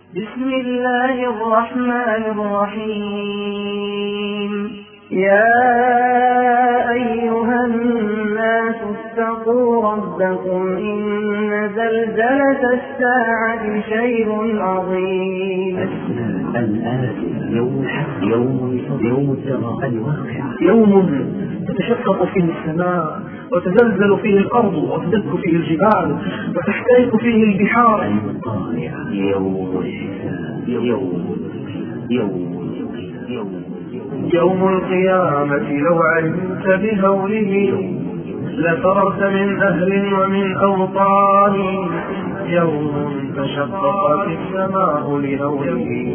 بسم الله الرحمن الرحيم. يا أيها الناس اتقوا ربكم إن زلزلة الساعة شيء عظيم. يوم التراء الواقع، يوم تتشقق فيه السماء وتزلزل فيه الأرض وتدك فيه الجبال وتحترق فيه البحار. يوم القيامة لو علمت بهوله لفررت من أهل ومن أوطان. يوم تشققت السماء لهوله،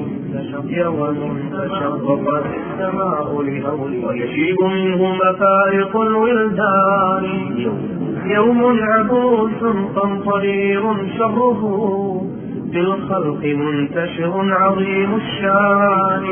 ويشيب منه مفارق الولدان. يوم عبوس قمطرير شره بالخلق منتشر عظيم الشان.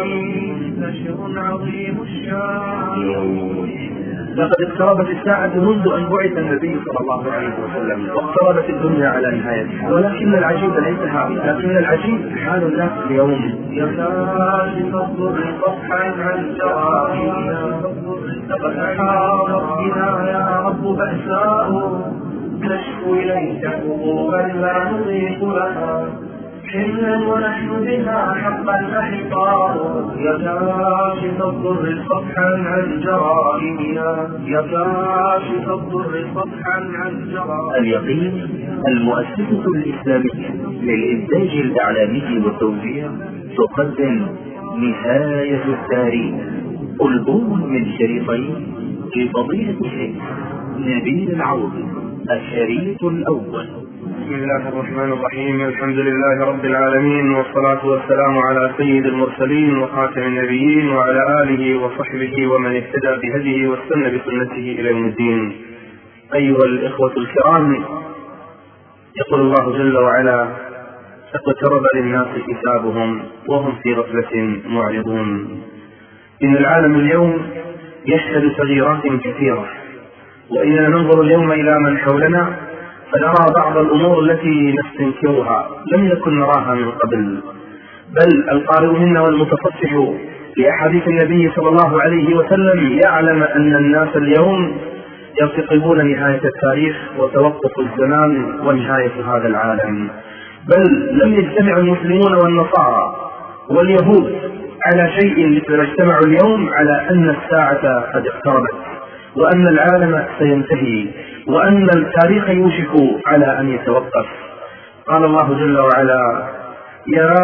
لقد اقتربت الساعة منذ أن بعث النبي صلى الله عليه وسلم، واقتربت الدنيا على نهايتها. ولكن العجيب ليس هذا، لكن العجيب حال الناس اليوم. يكاد تصدر صفحا عن جرائمنا، لقد حارت بنا يا رب بأساء، نشكو إليك حقوقا لا نطيق لها حملا ونحن بها حقا أحقار. يا كاشف الضر صفحا عن جرائمنا، يا كاشف الضر صفحا عن جرائمنا. اليقين المؤسسة الإسلامية للإنتاج الإعلامي والتوزيع تقدم نهاية التاريخ، ألبوم من شريطين لفضيلة الشيخ نبيل العوض. الشريط الأول. بسم الله الرحمن الرحيم. الحمد لله رب العالمين، والصلاة والسلام على سيد المرسلين وخاتم النبيين وعلى آله وصحبه ومن اهتدى بهديه واستنى بسنته إلى يوم الدين. أيها الإخوة الكرام، يقول الله جل وعلا: اقترب للناس حسابهم وهم في غفلة معرضون. إن العالم اليوم يشهد تغييرات كثيرة، وإننا ننظر اليوم إلى من حولنا فنرى بعض الأمور التي نستنكرها لم نكن نراها من قبل. بل القارئ منا والمتصفح لأحاديث النبي صلى الله عليه وسلم يعلم أن الناس اليوم يرتقبون نهاية التاريخ وتوقف الزمان ونهاية هذا العالم. بل لم يجتمع المسلمون والنصارى واليهود على شيء مثل ما اجتمعوا اليوم على أن الساعة قد اقتربت، وأن العالم سينتهي، وأن التاريخ يوشك على أن يتوقف. قال الله جل وعلا: يا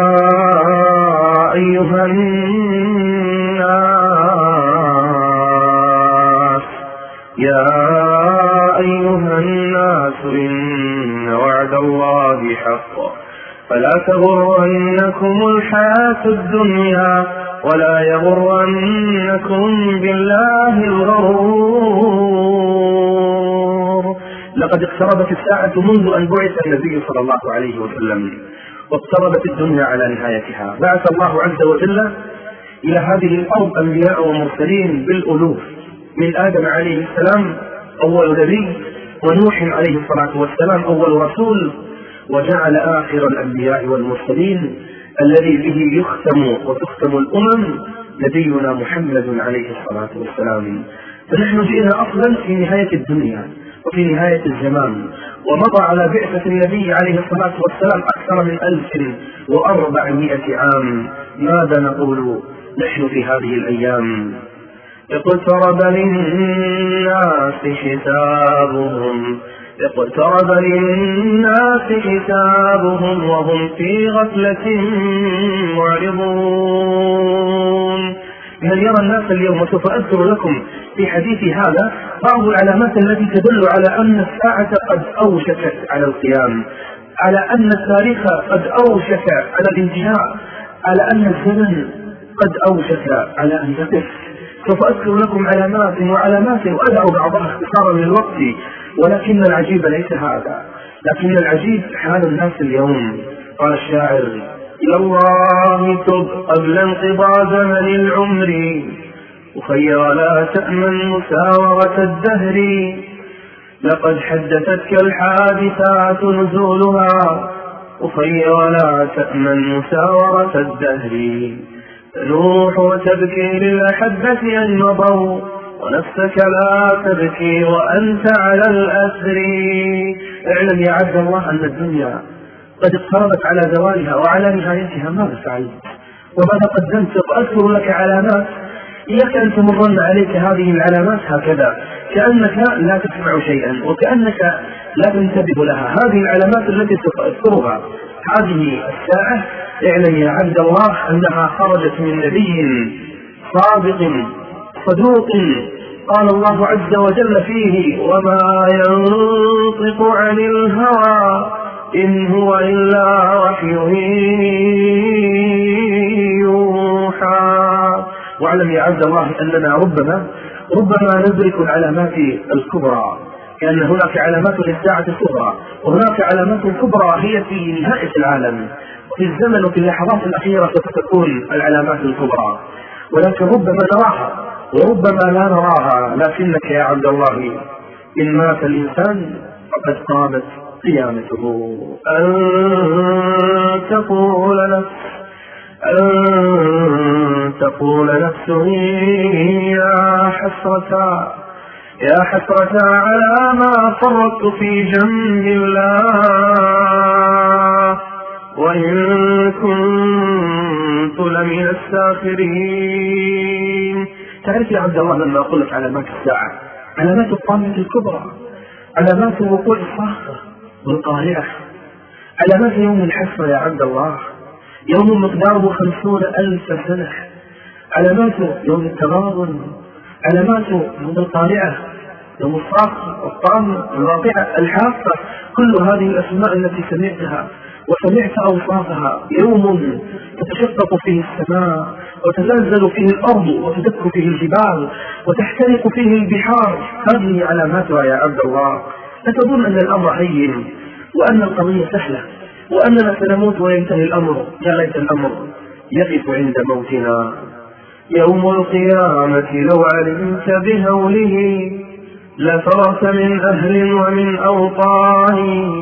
أيها الناس إن وعد الله حق فلا تغرنكم الحياة الدنيا ولا يغرنكم بالله الغرور. لقد اقتربت الساعة منذ أن بعث النبي صلى الله عليه وسلم، واقتربت الدنيا على نهايتها. بعث الله عز وجل إلى هذه الأرض أنبياء ومرسلين بالألوف، من آدم عليه السلام أول نبي، ونوح عليه الصلاة والسلام أول رسول، وجعل آخر الأنبياء والمرسلين الذي به يختم وتختم الأمم نبينا محمد عليه الصلاة والسلام. فنحن جئنا أصلا في نهاية الدنيا وفي نهاية الزمان، ومضى على بعثة النبي عليه الصلاة والسلام أكثر من 1400 عام. ماذا نقول نحن في هذه الأيام؟ اقترب للناس حسابهم وهم في غفلة معرضون. من يرى الناس اليوم، وسوف أذكر لكم في حديثي هذا بعض العلامات التي تدل على أن الساعة قد أوشكت على القيام، على أن التاريخ قد أوشك على الانتهاء، على أن الزمن قد أوشك على أن يقف. سوف أذكر لكم علامات وأدعو بعضها اختصارا للوقت، ولكن العجيب ليس هذا، لكن العجيب حال الناس اليوم. قال الشاعر: إلى الله تب قبل انقضاء زمن العمر، أخي ولا تأمن مساورة الدهر، لقد حدثتك الحادثات نزولها أخي ولا تأمن مساورة الدهر، تنوح وتبكي للأحبة أن مضوا، ونفسك لا تبكي وأنت على الأسر. اعلم يا عبد الله أن الدنيا قد اقتربت على زوالها وعلى نهايتها. ماذا فعلت وماذا قدمت؟ وأذكر لك علامات إياك أن تمرن عليك هذه العلامات هكذا كأنك لا تسمع شيئا وكأنك لا تنتبه لها. هذه العلامات التي سأذكرها هذه الساعة اعلم يا عبد الله أنها خرجت من نبي صادق صدوق قال الله عز وجل فيه: وما ينطق عن الهوى إن هو إلا وحي يوحى. واعلم يا عبد الله أننا ربما ندرك العلامات الكبرى، لأن هناك علامات للساعة الكبرى وهناك علامات كبرى هي في نهاية العالم، وفي الزمن وفي اللحظات الأخيرة ستكون العلامات الكبرى، ولكن ربما نراها وربما لا نراها. لكنك يا عبد الله إن مات الإنسان فقد قامت قيامته. أن تقول نفس يا حسرة على ما فرطت في جنب الله، وإن كنت لمن الساخرين. تعرف يا عبد الله لما أقول لك علامات الساعة، علامات الطامة الكبرى، علامات وقوع الصاخة والقارعة، علامات يوم الحسرة يا عبد الله، يوم مقداره 50,000 سنة، علامات يوم التغابن، علامات يوم القارعة، يوم الصاخة والطامة الواقعة الحافة. كل هذه الأسماء التي سمعتها وسمعت أوصافها، يوم تتشقق فيه السماء وتزلزل فيه الأرض وتدك فيه الجبال وتحترق فيه البحار. هذه علاماتها يا عبد الله. لا تظن أن الأمر هين وأن القضية سهلة وأننا سنموت وينتهي الأمر. يا ليت الأمر يقف عند موتنا. يوم القيامة لو علمت بهوله لفرت من أهل ومن أوطان،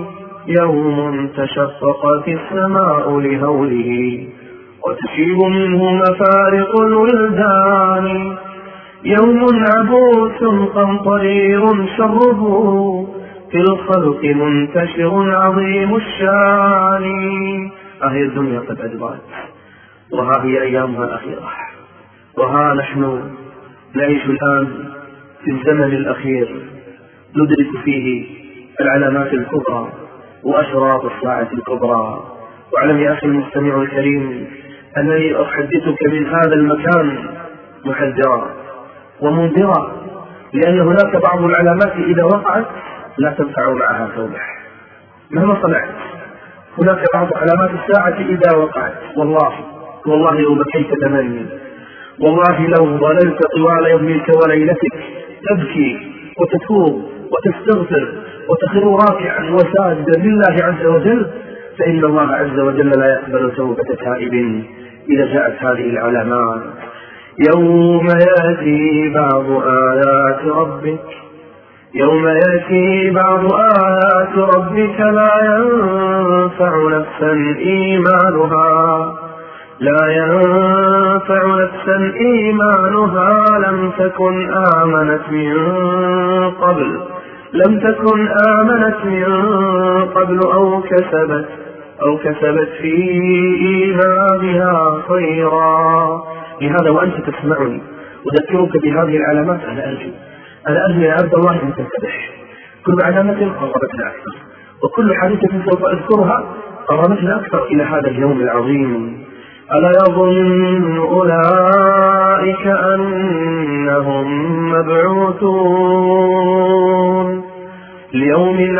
يوم تشققت السماء لهوله وتشيب منه مفارق الولدان، يوم عبوس قمطرير شره في الخلق منتشر عظيم الشان. هي الدنيا قد أدبرت وها هي أيامها الأخيرة، وها نحن نعيش الآن في الزمن الأخير ندرك فيه العلامات الكبرى وأشراط الساعة الكبرى. واعلم يا أخي المستمع الكريم أنني أحدثك من هذا المكان محذرا ومنذرا، لأن هناك بعض العلامات إذا وقعت لا تنفع معها توبة مهما صنعت. هناك بعض علامات الساعة إذا وقعت والله لو بكيت تمني، والله لو ظللت طوال يومك وليلتك تبكي وتتوب وتستغفر وتخر راكعا وساجدا لله عز وجل، فإن الله عز وجل لا يقبل توبة تائب إذا جاءت هذه العلامات. يوم يأتي بعض آيات ربك لا ينفع نفسا إيمانها لم تكن آمنت من قبل أو كسبت في إيمانها خيرا. لهذا وأنت تسمعني أذكرك بهذه العلامات. أنا أرجو يا عبد الله أن تنتبه. كل علامة قربتنا أكثر، وكل حادثة سوف أذكرها قربتنا أكثر إلى هذا اليوم العظيم. ألا يظن أولئك أنهم مبعوثون ليوم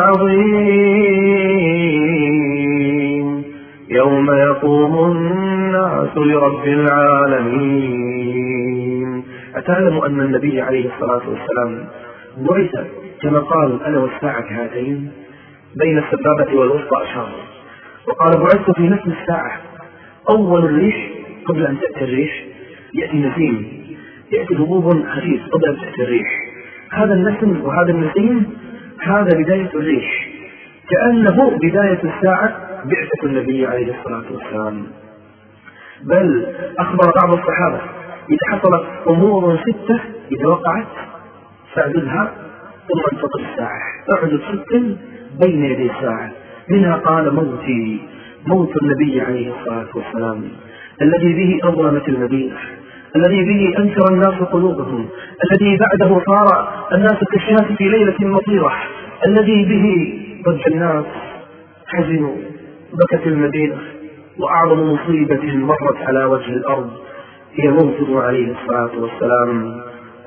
عظيم يوم يقوم الناس لرب العالمين. أتعلم أن النبي عليه الصلاة والسلام بعث كما قال أنا والساعة هاتين بين السبابة والوسطى أشار، وقال بعثت في نفس الساعة. أول الريح قبل أن تأتي الريح يأتي نسيم، يأتي هبوب خفيف قبل أن تأتي الريح. هذا النسم وهذا النسيم هذا بداية الريح، كأنه بداية الساعة بعثة النبي عليه الصلاة والسلام. بل أخبر بعض الصحابة إذا حصلت أمور 6 إذا وقعت فاعددها ثم انتظر الساعة، اعدد 6 بين يدي الساعة. منها قال موت النبي عليه الصلاة والسلام الذي به أظلمت المدينة، الذي به أنكر الناس قلوبهم، الذي بعده صار الناس كالشاة في ليلة مطيرة، الذي به ضج الناس حزنوا بكت المدينة، وأعظم مصيبة مرت على وجه الأرض هي موته عليه الصلاة والسلام.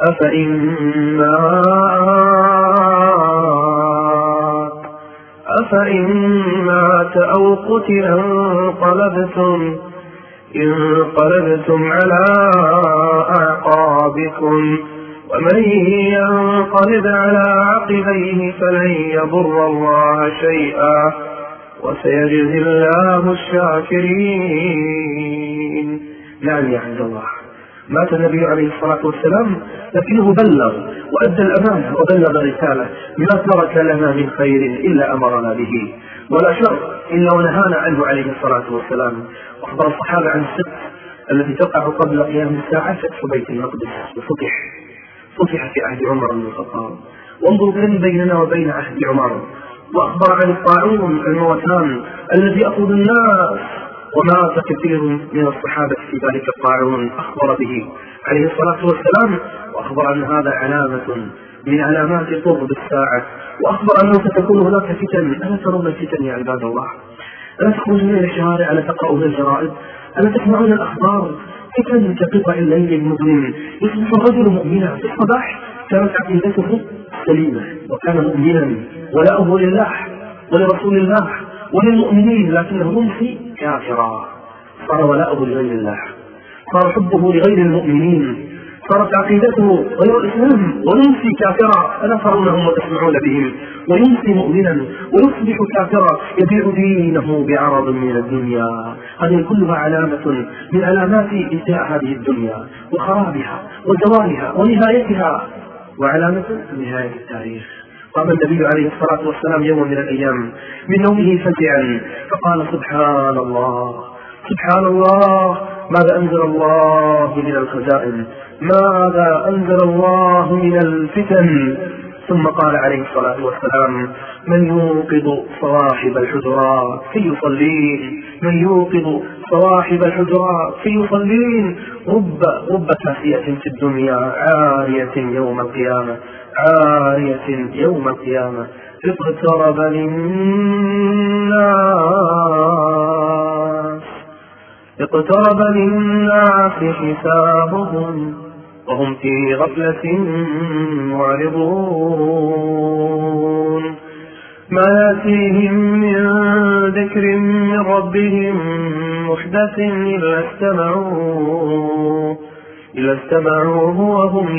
أفإن مات أو قتل انقلبتم على أعقابكم ومن ينقلب على عقبيه فلن يضر الله شيئا وسيجزي الله الشاكرين. نعم يا عبد الله، مات النبي عليه الصلاة والسلام لكنه بلغ وأدى الأمانة وبلغ الرسالة، ما ترك لنا من خير إلا أمرنا به ولا شر إلا ونهانا عنه عليه الصلاة والسلام. أخبر الصحابة عن الست التي تقع قبل قيام الساعة فتح بيت المقدس، وفتح في عهد عمر بن الخطاب، وانظر كم بيننا وبين عهد عمر. وأخبر عن الطاعون الموتان الذي أخذ الناس، ومات كثير من الصحابة في ذلك الطاعون أخبر به عليه الصلاة والسلام، وأخبر أن هذا علامة من علامات قرب الساعة، وأخبر أنه ستكون هناك فتن. ألا ترون الفتن يا عباد الله؟ ألا تخرجون إلى الشوارع؟ ألا تقرؤون الجرائد؟ ألا تسمعون الأخبار؟ فتن كقطع الليل المظلم. يصبح الرجل مؤمنا في الصباح كانت عقيدته سليمة وكان مؤمنا ولاؤه لله ولرسول الله وللمؤمنين، لكنه يمسي كافرا، صار ولاؤه لغير الله، صار حبه لغير المؤمنين، صارت عقيدته غير الإسلام، ويمسي كافرا. ألا ترونهم وتسمعون بهم؟ ويمسي مؤمنا ويصبح كافرا يبيع دينه بعرض من الدنيا. هذه كلها علامة من علامات انتهاء هذه الدنيا وخرابها وزوالها ونهايتها، وعلامة نهاية التاريخ. قام النبي عليه الصلاة والسلام يوم من الأيام من نومه فزعا فقال سبحان الله سبحان الله، ماذا أنزل الله من الخزائن، ماذا أنزل الله من الفتن. ثم قال عليه الصلاة والسلام من يوقظ صواحب الحجرات فيصلين، من يوقظ صواحب الحجرات فيصلين. رب كاسية في الدنيا عارية يوم القيامة، عارية يوم القيامة. اقترب للناس حسابهم وهم في غفلة معرضون. ما يأتيهم من ذكر من ربهم محدث إلا استمعوه وهم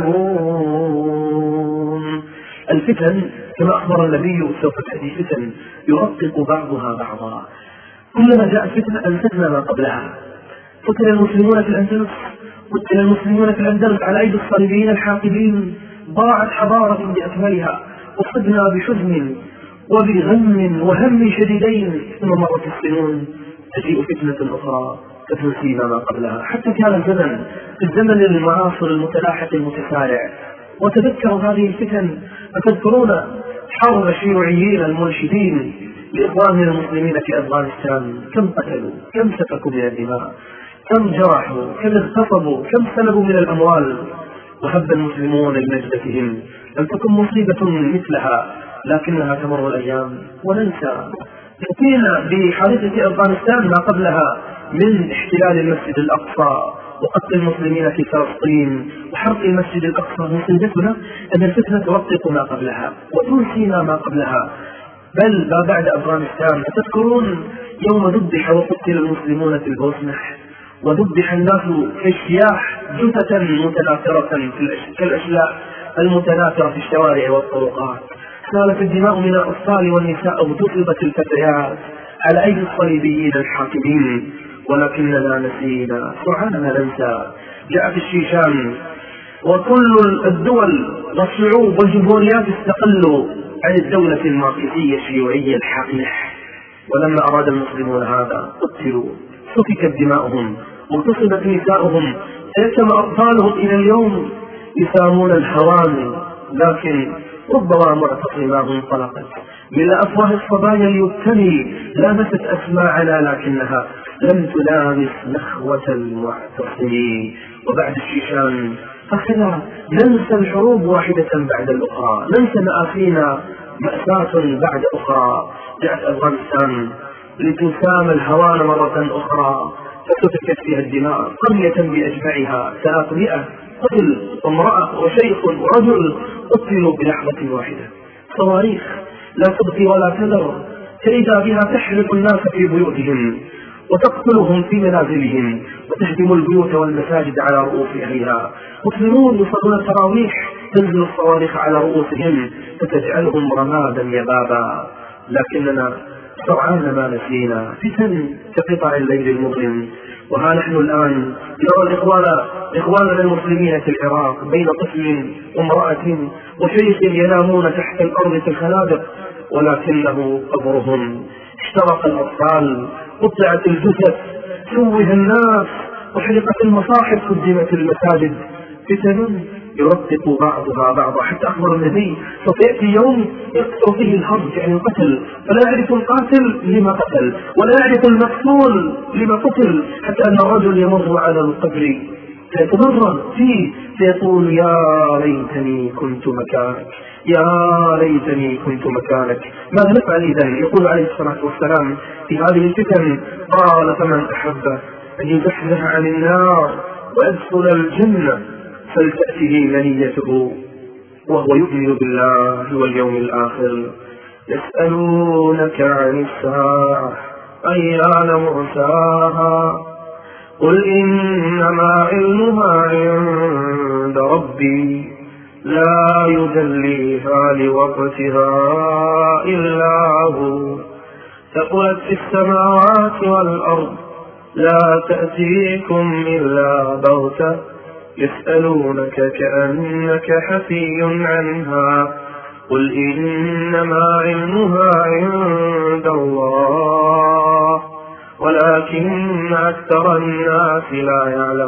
يلعبون. الفتن كما أخبر النبي سوف تأتي فتن يرقق بعضها بعضا، كلما جاءت فتنة الفتنة ما قبلها. فتن المسلمون في الأندلس، قتل المسلمون في الأندلس على أيدي الصليبيين الحاقدين، ضاعت حضارة بأكملها، وصدنا بحزن وبغم وهم شديدين. ثم مرت السنون تجيء فتنة أخرى تنسي ما قبلها. حتى كان الزمن المعاصر المتلاحق المتسارع. وتذكروا هذه الفتن، فتذكرون حرب الشيوعيين المنشدين لإخواننا المسلمين في أفغانستان، كم قتلوا، كم سفكوا من الدماء، كم جرحوا، كم اغتصبوا، كم سلبوا من الأموال، وهب المسلمون لنجدتهم. لم تكن مصيبة مثلها، لكنها تمر الأيام وننسى. نسينا بحادثة أفغانستان ما قبلها من احتلال المسجد الأقصى وقتل المسلمين في فلسطين وحرق المسجد الأقصى. مصيبتنا أن الفتنة ترقق ما قبلها وتنسينا ما قبلها. بل ما بعد أفغانستان، تذكرون يوم ذبح وقتل المسلمون في البوسنة، وذبح الناس كالشياح جثة متناثرة كالأشلاء المتناثرة في الشوارع والطرقات. سالت الدماء من الأطفال والنساء وتطلبت الفتيات على أيدي الصليبيين الحاكمين، ولكننا نسينا، سرعاننا ننسى. جاءت الشيشان وكل الدول والشعوب والجمهوريات استقلوا عن الدولة الماركسية الشيوعية الحاقدة، ولما أراد المسلمون هذا قتلوا، سفكت دماؤهم واغتصبت نساؤهم، يتم أطفالهم إلى اليوم يسامون الهوان، لكن ربما معتصماهم انطلقت من أفواه الصبايا ليبتلي، لامست أسماعنا لكنها لم تلامس نخوة المعتصمين. وبعد الشيشان أخذنا ننسى الحروب واحدة بعد الأخرى، ننسى مآسينا مأساة بعد أخرى. جاءت أفغانستان لتسام الهوان مرة أخرى، فسفكت فيها الدماء، قرية بأجمعها 300 قتل، وامرأة وشيخ ورجل قتلوا بلحظة واحدة. صواريخ لا تبقي ولا تذر، فإذا بها تحرق الناس في بيوتهم وتقتلهم في منازلهم وتهدم البيوت والمساجد على رؤوس أهلها. مسلمون يصلون التراويح تنزل الصواريخ على رؤوسهم فتجعلهم رمادا يبابا، لكننا سرعان ما نسينا فتن كقطع الليل المظلم. وها نحن الآن نرى إخواننا المسلمين في العراق بين طفل وامرأة وشيخ ينامون تحت الأرض في الخنادق، ولكنه قبرهم. اشترق الأطفال، قطعت الجثث، شوه الناس، وحرقت المصاحف، قدمت المساجد. فتن يرقق بعضها بعضا، حتى أخبر النبي سيأتي يوم يقتل فيه الحرب يعني القتل، فلا يعرف القاتل لما قتل ولا يعرف المقتول لما قتل، حتى أن الرجل يمر على القبر فيتمرن فيه فيقول يا ليتني كنت مكانك، يا ليتني كنت مكانك. ماذا نفعل إذن؟ يقول عليه الصلاة والسلام في هذه الفتن قال فمن أحب أن يزحزح عن النار ويدخل الجنة فلتأته منيته وهو يؤمن بالله واليوم الآخر. يسألونك عن الساعة أيان مرساها قل إنما علمها عند ربي لا يجليها لوقتها إلا هو ثقلت في السماوات والأرض لا تأتيكم إلا بغتة يسألونك كأنك حفي عنها قل إنما علمها عند الله ولكن أكثر الناس لا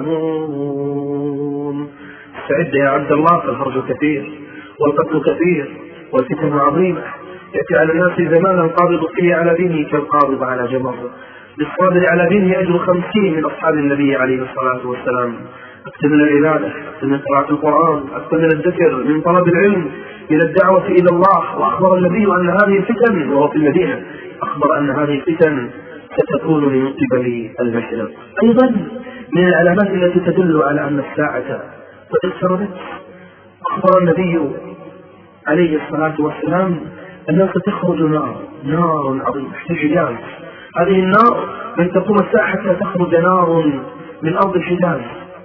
يعلمون. استعد يا عبد الله، فالهرج كثير والقتل كثير والفتن عظيمة. يأتي على الناس زمانا القابض فيه على دينه كالقابض على جمر، للصابر على دينه أجر 50 من أصحاب النبي عليه الصلاة والسلام. أكثر من العبادة، أكثر من قراءة القرآن، أكثر من الذكر، من طلب العلم، من الدعوة إلى الله. وأخبر النبي أن هذه الفتن، وهو في المدينة، أخبر أن هذه الفتن ستكون من قبل المشرق. أيضا من العلامات التي تدل على أن الساعة قد اقتربت، أخبر النبي عليه الصلاة والسلام أنه ستخرج نار عظيمة في الحجاز. هذه النار من تقوم الساعة حتى تخرج نار من أرض الحجاز،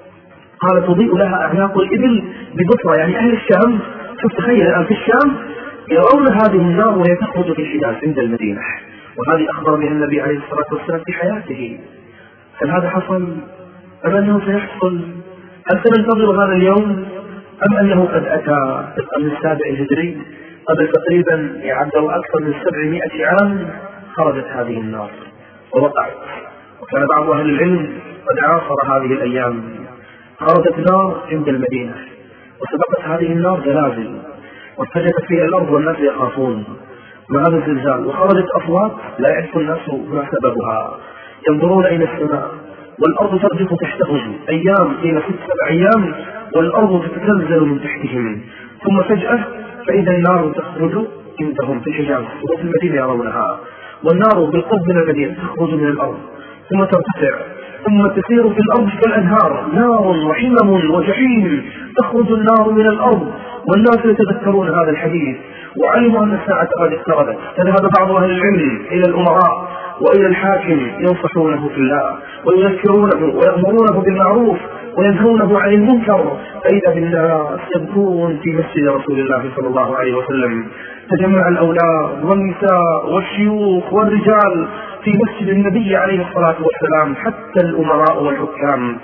قال تضيء لها أعناق الإبل ببصرة، يعني أهل الشام. شوف تخيل الآن في الشام يرون هذه النار وهي تخرج في الحجاز عند المدينة، وهذه أخبر بها النبي عليه الصلاة والسلام في حياته. هل هذا حصل أم أنه سيحصل؟ هل سننتظر هذا اليوم أم أنه قد أتى في القرن السابع الهجري قبل تقريبا يا عبد الله أكثر من 700 عام؟ خرجت هذه النار ووقعت، وكان بعض أهل العلم قد عاصر هذه الأيام. خرجت نار عند المدينة، وسبقت هذه النار زلازل، وارتجفت فيها الأرض والناس يخافون مع هذا الزلزال، وخرجت أصوات لا يعرف الناس ما سببها، ينظرون إلى السماء والأرض ترجف تحتهم أيام إلى 6-7 أيام، والأرض تتزلزل من تحتهم، ثم فجأة فإذا النار تخرج عندهم في الحجاز وفي المدينة يرونها، والنار بالقرب من المدينة تخرج من الأرض ثم ترتفع ثم تسير في الأرض كالأنهار، نار وحمم وجحيم. تخرج النار من الأرض والناس يتذكرون هذا الحديث وعلموا أن الساعة قد اقتربت. فذهب بعض أهل العلم إلى الأمراء وإلى الحاكم ينصحونه في الله ويذكرونه ويأمرونه بالمعروف وينهونه عن المنكر، فإذا بالناس يبكون في مسجد رسول الله صلى الله عليه وسلم. تجمع الأولاد والنساء والشيوخ والرجال في مسجد النبي عليه الصلاة والسلام، حتى الأمراء والحكام،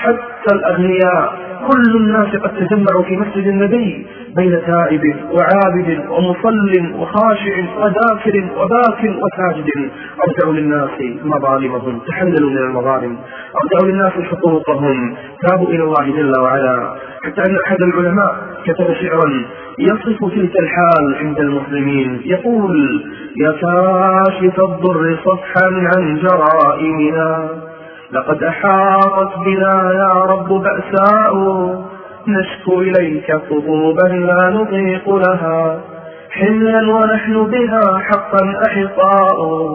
حتى الأغنياء كل الناس قد تجمعوا في مسجد النبي بين تائب وعابد ومصل وخاشع وذاكر وباك وساجد. أرجعوا للناس مظالمهم، تحللوا من المظالم، أرجعوا للناس حقوقهم، تابوا إلى الله جل وعلا. حتى أن أحد العلماء كتب شعرا يصف تلك الحال عند المسلمين، يقول: يا كاشف الضر صفحا عن جرائمنا، لقد أحاطت بنا يا رب بأساء، نشكو إليك كذوبا لا نطيق لها، حملا ونحن بها حقا أحقاء،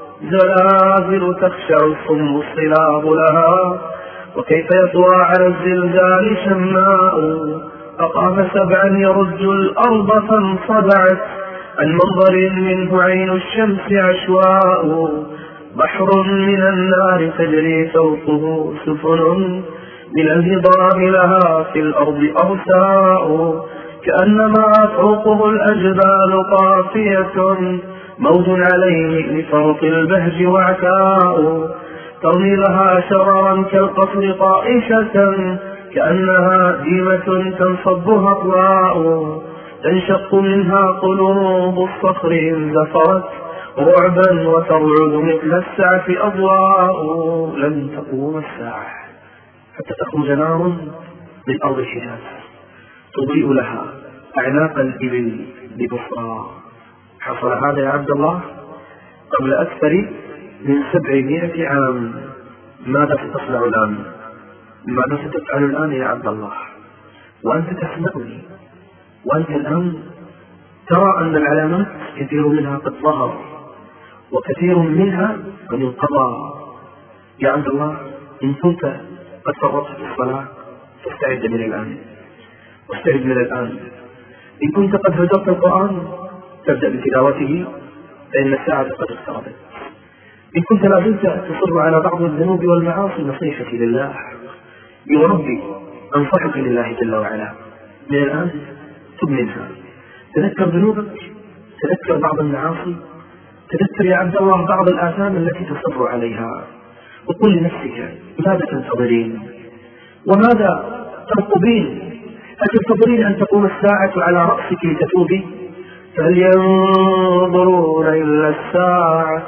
زلازل تخشع الصم الصلاب لها، وكيف يطوى على الزلزال شماء، أقام سبعا يرج الأرض فانصدعت، عن منظر منه عين الشمس عشواء، بحر من النار تجري فوقه سفن، من الهضاب لها في الأرض أرساء، كأنما فوقه الأجبال قافية، موج عليه لفرط البهج وعكاء، ترمي لها شررا كالقصر طائشة، كأنها ديمة تنصبها أطلاء، تنشق منها قلوب الصخر إن زفرت رعبا، وترعد مثل السعف أضواء، لن تقوم الساعة حتى تخرج نار من أرض الحجاز تضيء لها أعناق الإبل ببصرى. حصل هذا يا عبد الله قبل أكثر من 700 عام. ماذا ستصنع الآن؟ ماذا ستفعل الآن يا عبد الله وأنت تسمعني؟ وأنت الآن ترى أن العلامات كثير منها قد ظهر وكثير منها قد انقضى. يا عبد الله، إن كنت قد فرطت في الصلاة فاستعد من الآن، واستعد من الآن. إن كنت قد هجرت القرآن تبدأ بتلاوته، فإن الساعة قد اقتربت. إن كنت لا زلت تصر على بعض الذنوب والمعاصي، نصيحتي لله يا ربي، أنصحك لله جل وعلا، من الآن تب منها. تذكر ذنوبك، تذكر بعض المعاصي، تذكر يا عبد الله بعض الآثام التي تصر عليها، وقل لنفسك: ماذا تنتظرين وماذا ترقبين؟ أتنتظرين أن تقوم الساعة على رأسك لتتوبي؟ فهل ينظرون إلا الساعة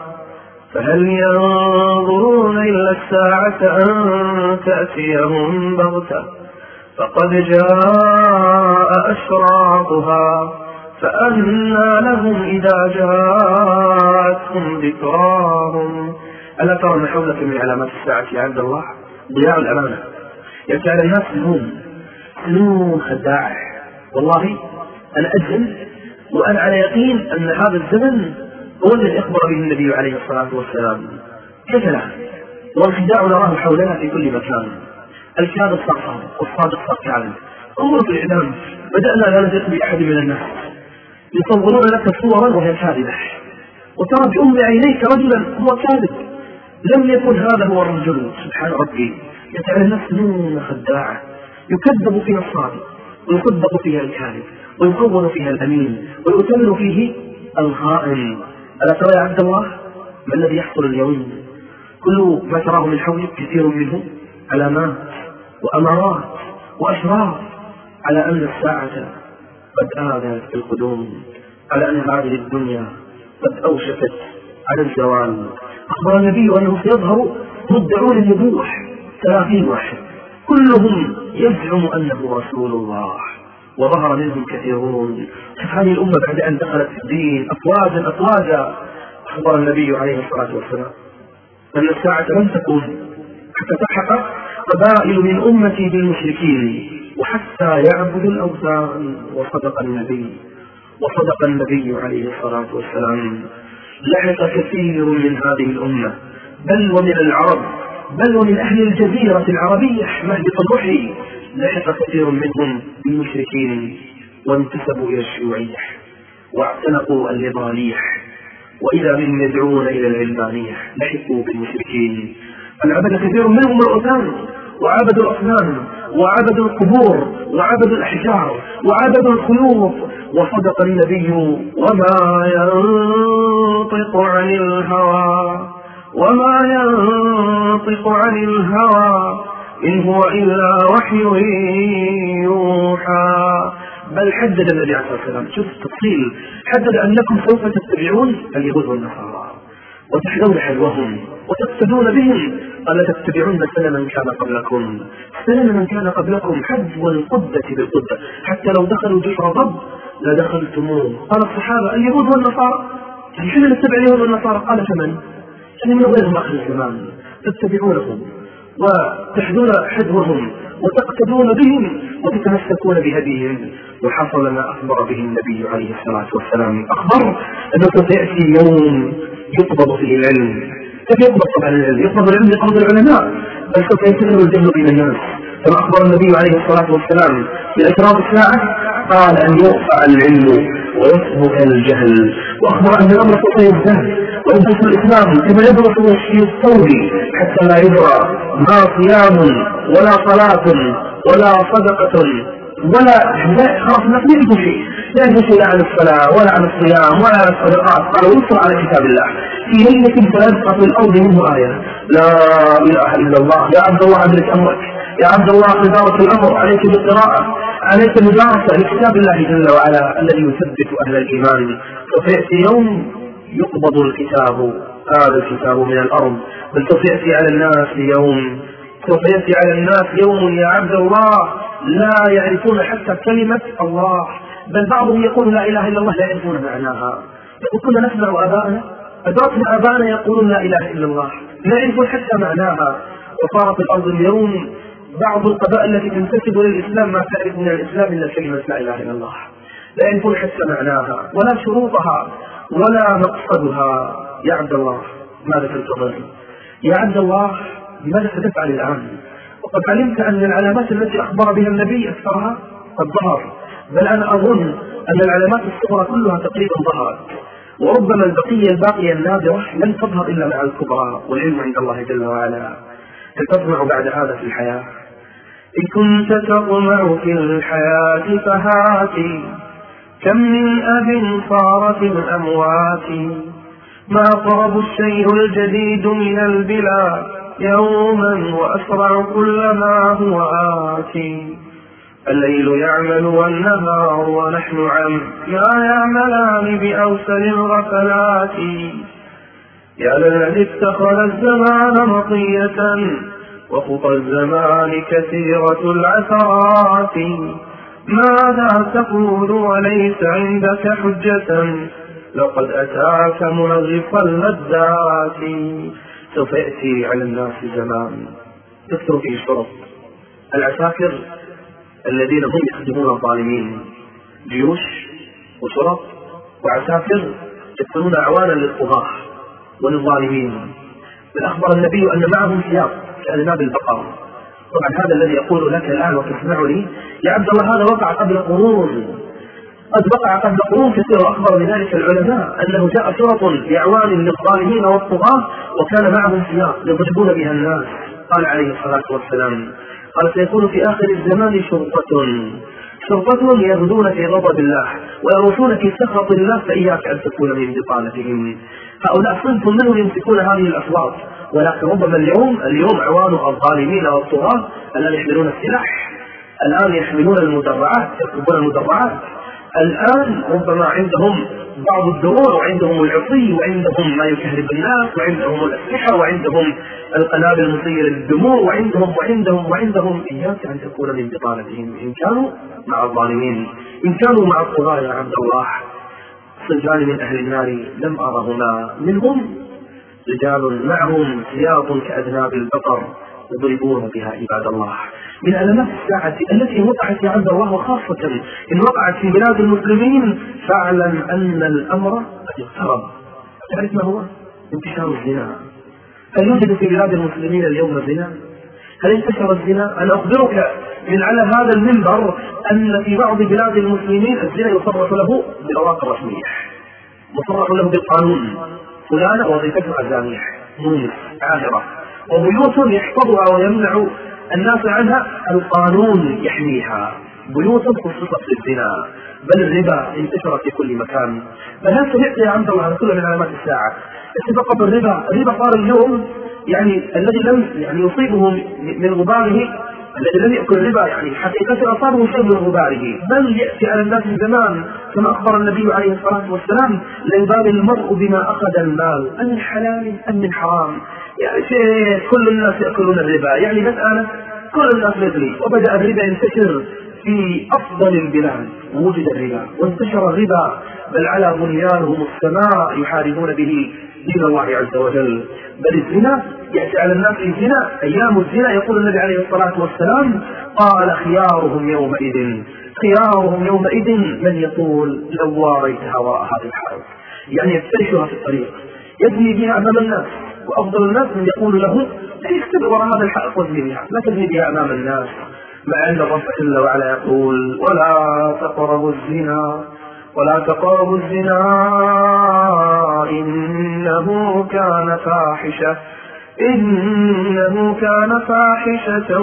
أن تأتيهم بغتة، فقد جاء أشراطها، فأنى لهم إذا جاءتهم ذكراهم. ألا ترى ما حولك من علامات الساعة يا عبد الله؟ ضياع الأمانة، يأتي على الناس سنون خداعة. والله أنا أجزم وأنا على يقين أن هذا الزمن هو الذي أخبر به النبي عليه الصلاة والسلام. كيف لا؟ والخداع نراه حولنا في كل مكان. الكاذب صار صادق والصادق صار كاذب. انظر في الإعلام، بدأنا لا نثق بأحد من الناس، يصورون لك صورا وهي كاذبة، وترى بأم عينيك رجلا هو كاذب، لم يكن هذا هو الرجل. سبحان ربي، يتعلم الناس سنون خداعة، يكذب فيها الصادق ويصدق فيها الكاذب، ويكون فيها الأمين، ويؤتمن فيه الخائن. ألا ترى يا عبد الله ما الذي يحصل اليوم؟ كل ما تراه من حولك كثير منه علامات وأمارات وأشراط على أن الساعة قد آذت بالقدوم، على أن هذه الدنيا قد أوشكت على الزوال. أخبر النبي أنه سيظهر مدعون النبوة 30 واحد، كلهم يزعم أنه رسول الله، وظهر منهم كثيرون. هذه الأمة بعد أن دخلت في الدين أفواجا. أخبر النبي عليه الصلاة والسلام أن الساعة لن تكون حتى تحقق قبائل من أمتي بالمشركين وحتى يعبدوا الأوثان. وصدق النبي عليه الصلاة والسلام. لحق كثير من هذه الأمة، بل ومن العرب، بل ومن أهل الجزيرة العربية مهبط الوحي، لحق كثير منهم بالمشركين وانتسبوا إلى الشيوعية واعتنقوا الليبرالية، وإذا بهم يدعون إلى العلمانية. لحقوا بالمشركين. فعبد كثير منهم الأوثان، وعبدوا الأصنام، وعبدوا القبور، وعبدوا الأحجار، وعبدوا الخيوط. وصدق النبي: وما ينطق عن الهوى إن هو إلا وحي يوحى. بل حدد النبي عليه الصلاة والسلام، شوف التفصيل، حدد أنكم سوف تتبعون اليهود والنصارى وتحذون حذوهم وتقتدون بهم. قال تتبعون سنن من كان قبلكم، سنن من كان قبلكم حذو القدة بالقدة، حتى لو دخلوا جحر ضب لدخلتموه. قال الصحابة اليهود والنصارى، حين نتبع اليهود والنصارى؟ قال فمن؟ يعني من غيرهم آخر الزمان تتبعونهم وتحذون حذوهم وتقتدون بهم وتتمسكون بهديهم. وحصل ما أخبر به النبي عليه الصلاة والسلام، أخبر أنه سيأتي يوم يقبض فيه العلم. كيف يقبض؟ طبعا العلم يقبض، العلم يقبض العلماء، بل سوف ينتشر الجهل بين الناس. كما أخبر النبي عليه الصلاة والسلام بأشراط الساعة، قال أن يرفع العلم ويصبح الجهل، وأخبر أن الأمر سوف يزداد وينتشر الإسلام كما يدرس في الثور حتى لا يدرى ما صيام ولا صلاة ولا صدقة ولا خلاص الناس ما يجب شيء، لا يجب شيء لا عن الصلاة ولا عن الصيام ولا عن الصدقات. قال ويصر على كتاب الله في ليلة فيبقى في الأرض منه آية لا إله إلا الله. يا عبد الله أدرك أمرك، يا عبد الله إدارة الأمر، عليك بالقراءة، عليك المدارسة لكتاب الله جل وعلا الذي يثبت أهل الإيمان. فيأتي يوم يقبض الكتاب، هذا الكتاب من الأرض. بل سوف يأتي على الناس يوم يا عبد الله لا يعرفون حتى كلمة الله، بل بعضهم يقول لا إله إلا الله لا يعرفون معناها. يقول كنا نسمع أدركنا آباءنا يقولون لا إله إلا الله لا يعرفون حتى معناها. وصارت الأرض اليوم بعض القبائل التي تنتسب للإسلام ما تعرف من الإسلام إلا كلمة لا إله إلا الله، لا يعرفون حتى معناها ولا شروطها ولا مقصدها. يا عبد الله ماذا تنتظر؟ يا عبد الله ماذا ستفعل الآن؟ وقد علمت أن العلامات التي أخبر بها النبي أكثرها قد ظهر، بل أنا أظن أن العلامات الصغرى كلها تقريبا ظهرت، وربما الباقية النادرة لن تظهر إلا مع الكبرى، والعلم عند الله جل وعلا. هل تطمع بعد هذا في الحياة؟ إن كنت تطمع في الحياة فهاتي، كم من أب صار في الأموات، ما قرب الشيء الجديد من البلاد يوما وأسرع كلما هو آتي. الليل يعمل والنهار ونحن ما يعملان بأوسل الغفلات. يا للذي اتخذ الزمان مطية وخطى الزمان كثيرة العثرات. ماذا تقول وليس عندك حجة؟ لقد أتاك منغف اللذات. سوف يأتي على الناس زمان تكثر فيه الشرط، العساكر الذين هم يخدمون الظالمين، جيوش وشرط وعساكر يكونون أعوانا للطغاة وللظالمين. بل أخبر النبي أن معهم ثياب كأذناب البقر. طبعا هذا الذي يقول لك الآن وتسمعني يا عبد الله هذا وقع قبل قرون، قد وقع قبل قرون كثيرة، وأخبر بذلك العلماء أنه جاء شرط بأعوان للظالمين والطغاة وكان معهم ثياب يضربون بها الناس. قال عليه الصلاة والسلام قال سيكون في آخر الزمان شرطة يغدون في غضب الله ويروحون في سخط الله، فإياك أن تكون من بطانتهم. هؤلاء صنف منهم يمسكون هذه الأصوات، ولكن ربما اليوم عوان الظالمين والطغاة الآن يحملون السلاح، الآن يحملون المدرعات، يركبون المدرعات، الآن ربما عندهم بعض الدروع وعندهم العصي وعندهم ما يكهرب الناس وعندهم الأسلحة وعندهم القنابل المسيلة للدموع وعندهم. إياك أن تكون من بطانتهم. إن كانوا مع الظالمين، إن كانوا مع الطغاة يا عبد الله. صنفان من أهل النار لم أرهما، منهم رجال معهم ثياب كأذناب البقر يضربون بها عباد الله. من علامات الساعة التي وقعت يا عبد الله، وخاصة إن وقعت في بلاد المسلمين، فاعلم أن الأمر قد اقترب. تعرف ما هو؟ انتشار الزنا. هل يوجد في بلاد المسلمين اليوم الزنا؟ هل انتشر الزنا؟ أنا أخبرك من على هذا المنبر أن في بعض بلاد المسلمين الزنا يصرح له بالأوراق الرسمية، يصرح له بالقانون، فلانة وظيفتها زانية مونس عاهرة، وبيوت يحفظها ويمنع الناس عنها القانون يحميها، بيوت خصصت للزنا. بل الربا انتشر في كل مكان. بل هل سمعت يا عبد الله كل من علامات الساعة اتفق بالربا؟ الربا صار اليوم يعني الذي لم يصيبه من غباره، الذي لم يأكل الربا يعني حقيقة أصابه شيء من غباره، بل يأتي على الناس زمان كما أخبر النبي عليه الصلاة والسلام: لا يبالي المرء بما أخذ المال أم من حلال أم من حرام. يعني شيء كل الناس يأكلون الربا، يعني مسألة كل الناس يدري. وبدأ الربا ينتشر في أفضل البلاد، ووجد الربا وانتشر الربا، بل على بنيانهم السماء يحاربون به دين الله عز وجل. بل الزنا يأتي على الناس الزنا، أيام الزنا يقول النبي عليه الصلاة والسلام: قال خيارهم يومئذ من يقول لو واريتها وراء هذه الحائط، يعني يفترشها في الطريق يزني بها أمام الناس، وأفضل الناس من يقول له اكتب وراء هذا الحائط وزني بها، لا تزني بها أمام الناس. مع أن الرب جل وعلا يقول: ولا تقربوا الزنا إنه كان فاحشة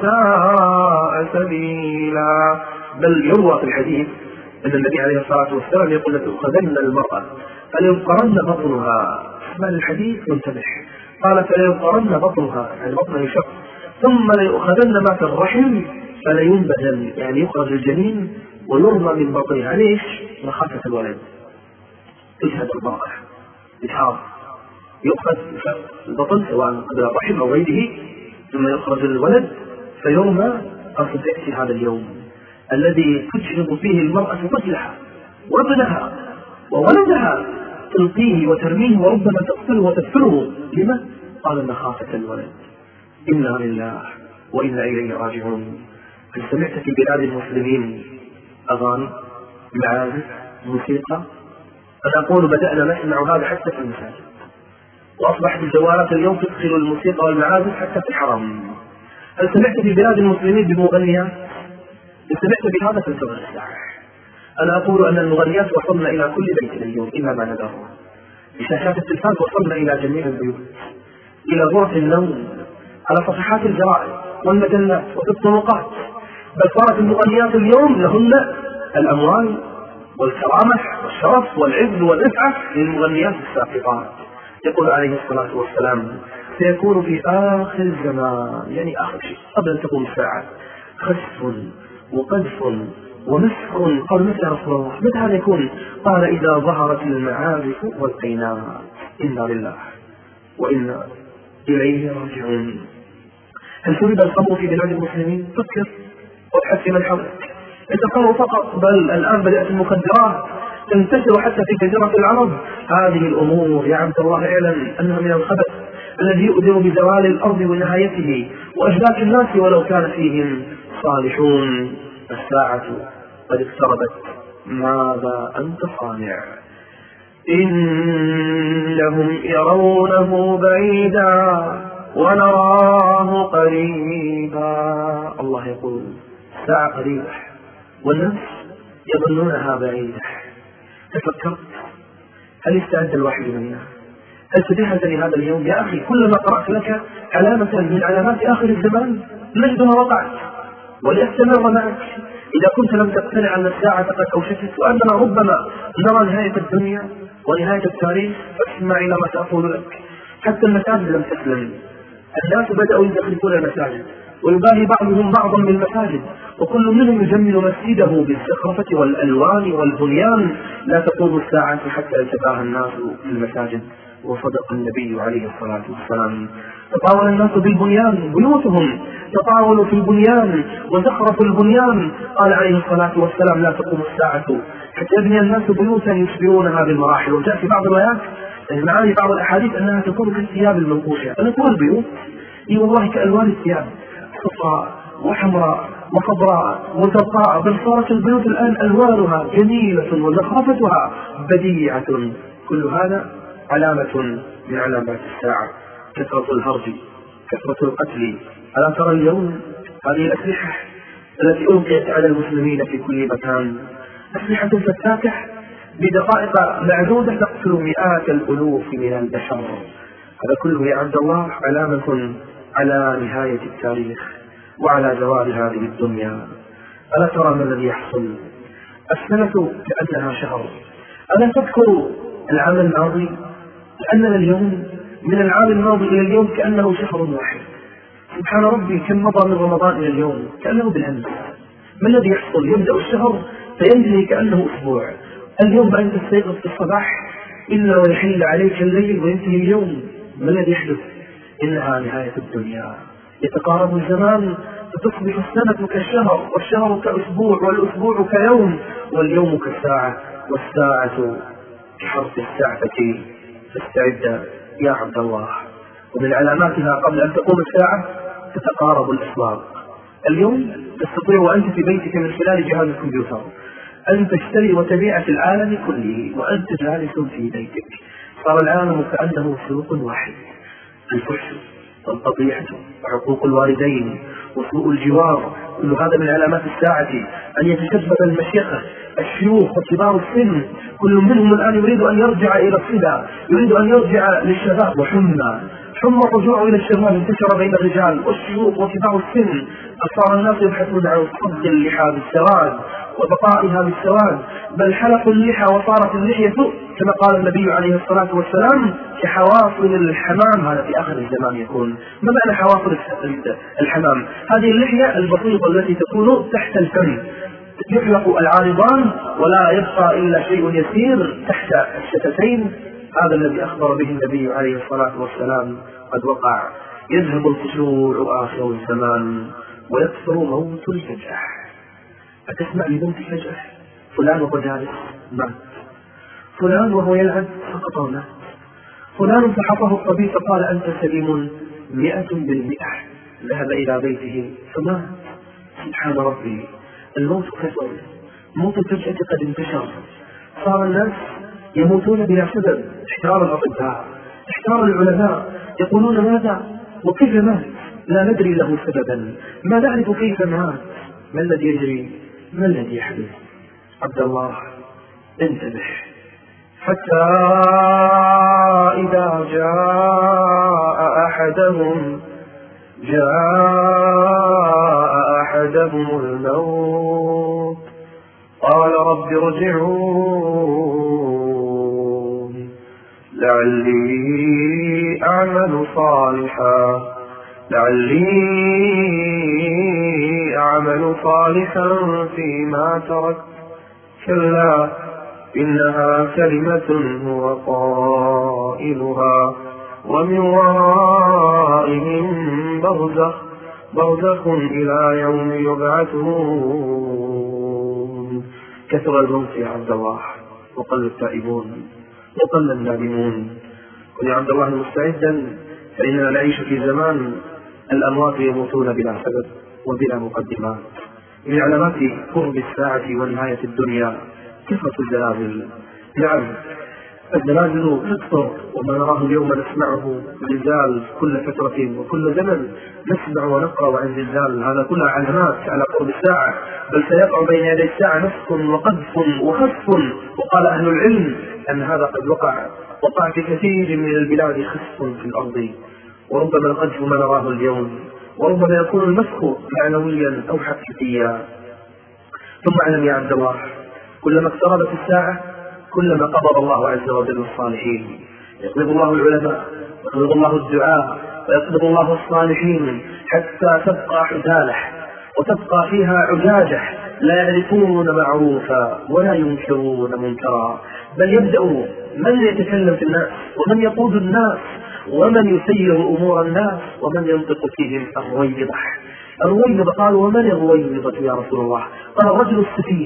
وساء سبيلا. بل يروى في الحديث أن النبي عليه الصلاة والسلام يقول: لتؤخذن المرأة فلينقرن بطنها. اسمع الحديث وانتبه، قال: فلينقرن بطنها، يعني بطنها يشق، ثم ليؤخذن ما في الرحم فلينبذن، يعني يخرج الجنين ويرمى من بطنها. ليش؟ مخافة الولد. تجهد المرأة إجهاض، يؤخذ البطن سواء قبل الرحم أو غيره، ثم يخرج الولد فيرمى. أصل يأتي هذا اليوم الذي تجهض فيه المرأة طفلها وابنها وولدها، تلقيه وترميه وربما تقتله وتدفنه. لما؟ قال: مخافة الولد. إنا لله وإنا إليه راجعون. هل سمعت في بلاد المسلمين أغاني، معازف، موسيقى؟ أنا أقول بدأنا نسمع هذا حتى في المساجد، وأصبحت الجوالات اليوم تدخل الموسيقى والمعازف حتى في الحرم. هل سمعت في بلاد المسلمين بمغنيات؟ إن سمعت بهذا فانتظر الساعة. أنا أقول أن المغنيات وصلنا إلى كل بيت اليوم إلا ما ندره. بشاشات التلفاز وصلنا إلى جميع البيوت، إلى غرف النوم، على صفحات الجرائد والمجلات وفي الطرقات. بل صارت المغنيات اليوم لهن الأموال والكرامة والشرف والعز والرفعة للمغنيات الساقطات. يقول عليه الصلاة والسلام: سيكون في آخر الزمان، يعني آخر شيء قبل أن تقوم الساعة، خسف وقذف ومسخ. قال: متى يا رسول الله؟ متى هذا يكون؟ قال: إذا ظهرت المعازف والقينات. إنا لله وإنا إليه راجعون. هل شرب الخمر في بلاد المسلمين؟ فكر وابحث من حولك. الخمر فقط، بل الآن بدأت المخدرات تنتشر حتى في جزيرة العرب. هذه الأمور يا عبد الله اعلم أنها من الخبث الذي يؤذر بزوال الأرض ونهايته وأجلاك الناس ولو كان فيهم صالحون. الساعة قد اقتربت، ماذا أنت صانع؟ إنهم يرونه بعيدا ونراه قريبا. الله يقول: الساعة قريبة والناس يظنونها بعيدة. تفكرت؟ هل استعد الواحد منا؟ هل تجهز لهذا اليوم؟ يا أخي، كلما قرأت لك علامة من علامات آخر الزمان نجدها وقعت وليستمر معك. إذا كنت لم تقتنع أن الساعة قد أوشكت وأننا ربما نرى نهاية الدنيا ونهاية التاريخ، فاسمع إلى ما سأقول لك. حتى المساجد لم تسلم، الناس بدأوا يدخلون المساجد ويباهي بعضهم بعضا بالمساجد، وكل منهم يجمل مسجده بالزخرفة والألوان والبنيان. لا تقوم الساعة حتى يتباهى الناس بالمساجد. وصدق النبي عليه الصلاة والسلام: تطاول الناس بالبنيان، بيوتهم تطاولوا في البنيان وزخرفوا البنيان. قال عليه الصلاة والسلام: لا تقوم الساعة حتى يبني الناس بيوتا يشبهونها بالمراحل. وجاء في بعض الآيات معاني بعض الأحاديث أنها تكون كالثياب المنقوشة. أنا أقول البيوت إي والله كألوان الثياب، صفراء وحمراء وخضراء وزرقاء، بل صارت البيوت الآن ألوانها جميلة وزخرفتها بديعة. كل هذا علامة من علامات الساعة. كثرة الهرج، كثرة القتل. ألا ترى اليوم هذه الأسلحة التي ألقيت على المسلمين في كل مكان؟ أسلحة فتاكة بدقائق معدودة تقتل مئات الألوف من البشر. هذا كله يا عبد الله علامة على نهاية التاريخ وعلى زوال هذه الدنيا. ألا ترى ما الذي يحصل؟ السنة كأنها شهر. ألا تذكر العام الماضي؟ لأننا اليوم من العام الماضي إلى اليوم كأنه شهر واحد. سبحان ربي، كم مضى من رمضان إلى اليوم كأنه بالأمس. ما الذي يحصل؟ يبدأ الشهر فينتهي كأنه أسبوع. اليوم أنت تستيقظ في الصباح إلا ويحل عليك الليل وينتهي اليوم. ما الذي يحدث؟ إنها نهاية الدنيا. يتقارب الزمان فتصبح السنة كالشهر، والشهر كأسبوع، والأسبوع كيوم، واليوم كالساعة، والساعة كحرف الساعة. فاستعد يا عبد الله. ومن علاماتها قبل أن تقوم الساعة تتقارب الأسواق. اليوم تستطيع وأنت في بيتك من خلال جهاز الكمبيوتر أن تشتري وتبيع في العالم كله وأنت جالس في بيتك. صار العالم كأنه سوق واحد. الفحش والقطيعة وحقوق الوالدين وسوء الجوار، كل هذا من علامات الساعة. أن يتشبب المشيخة الشيوخ وكبار السن، كل منهم الآن يريد أن يرجع إلى الصبا، يريد أن يرجع للشباب. حمى الرجوع إلى الشباب انتشر بين الرجال والشيوخ وكبار السن. صار الناس يبحثون عن صد اللحى بالسواد وبقائها بالسواد، بل حلقوا اللحى وصارت اللحية كما قال النبي عليه الصلاة والسلام كحواصل الحمام. هذا في آخر الزمان يكون. ما معنى حواصل الحمام؟ هذه اللحية البسيطة التي تكون تحت الفم، يحلق العارضان ولا يبقى إلا شيء يسير تحت الشفتين. هذا الذي أخبر به النبي عليه الصلاة والسلام قد وقع. يذهب الخشوع آخر الزمان ويكثر موت الفجأة. أتسمع لموت الفجأة؟ فلان وهو جالس مات، فلان وهو يلعب سقط ومات، فلان فحطه الطبيب فقال أنت سليم 100%، ذهب إلى بيته فمات. سبحان ربي، الموت كثر، موت الفجأة قد انتشر. صار الناس يموتون بلا سبب. احتار الأطباء، احتار العلماء، يقولون ماذا وكيف مات؟ لا ندري له سببا، ما نعرف كيف مات. ما الذي يجري؟ ما الذي يحدث؟ عبد الله انتبه، حتى إذا جاء أحدهم الموت قال رب ارجعون لعلي أعمل صالحا فيما تركت كلا إنها كلمة هو قائلها ومن ورائهم برزخ إلى يوم يبعثون. كثر الموت يا عبد الله، وقل التائبون وقل النادمون. كن يا عبد الله مستعدا، فإننا نعيش في زمان الأموات يموتون بلا سبب وبلا مقدمات. من علامات قرب الساعة ونهاية الدنيا كثرة الزلازل. نعم، الزلازل تكثر، وما نراه اليوم نسمعه زلزال كل فترة وكل زمن نسمع ونقرأ عن زلزال. هذا كلها علامات على قرب الساعة، بل سيقع بين يدي الساعة نفخ وقذف وخسف. وقال أهل العلم أن هذا قد وقع في كثير من البلاد خسف في الأرض، وربما القذف ما نراه اليوم، وربما يكون المسخ معنويا أو حقيقيا. ثم اعلم يا عبد الله، كلما اقتربت الساعة كلما قبض الله عز وجل الصالحين. يقبض الله العلماء، ويقبض الله الدعاء، ويقبض الله الصالحين، حتى تبقى حدالح وتبقى فيها عجاجة لا يعرفون معروفا ولا ينكرون منكرا، بل يبدأ من يتكلم في الناس ومن يقود الناس ومن يسير أمور الناس ومن ينطق فيهم الرويضة. قالوا ومن الرويضة يا رسول الله؟ قال الرجل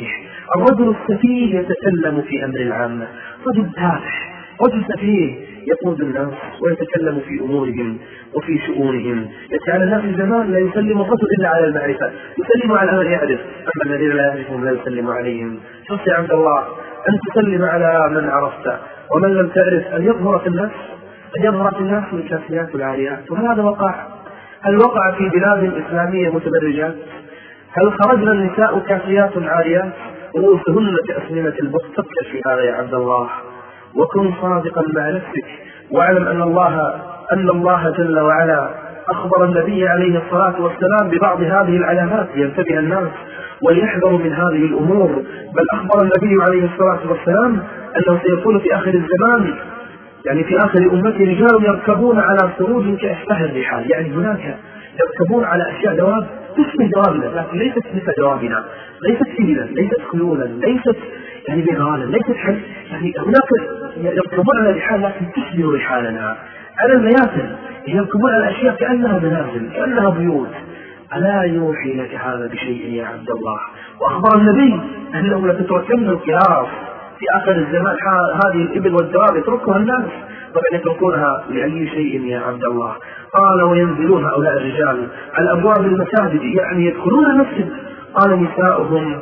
السفيه يتكلم في أمر العامة. رجل تافه، رجل سفيه يقود الناس ويتكلم في أمورهم وفي شؤونهم. يتعالى الناس في زمان لا يسلم الرجل إلا على المعرفة، يسلم على من يعرف، أما الذين لا يعرفهم لا يسلم عليهم. شوف يا عبد الله، أن تسلم على من عرفت، ومن لم تعرف أن يظهر في الناس الكاسيات العاريات. وهذا وقع. هل وقع في بلاد إسلامية متبرجات؟ هل خرجنا النساء كاسيات عاريات رؤوسهن كأسنمة البط؟ فكر في هذا يا عبد الله، وكن صادقا مع نفسك، واعلم أن الله جل وعلا أخبر النبي عليه الصلاة والسلام ببعض هذه العلامات لينتبه الناس وليحذروا من هذه الأمور. بل أخبر النبي عليه الصلاة والسلام أنه سيكون في آخر الزمان يعني في آخر أمتي رجال يركبون على سروج كأشباه الرحال، يعني هناك يركبون على أشياء دواب تشبه دوابنا لكن ليست مثل دوابنا، ليست إبلا، ليست خيولا، ليست يعني بغالا، ليست حل، يعني هناك يركبون على رحال لكن تشبه رحالنا. على المياسر يركبون على أشياء كأنها منازل، كأنها بيوت. ألا يوحي لك هذا بشيء يا عبد الله؟ وأخبر النبي أنه لتتركن القياس في آخر الزمان، هذه الإبل والدواب يتركها الناس، طبعا يتركونها لأي شيء يا عبد الله؟ قال وينزلون هؤلاء الرجال على أبواب المساجد، يعني يدخلون المسجد. قال نساؤهم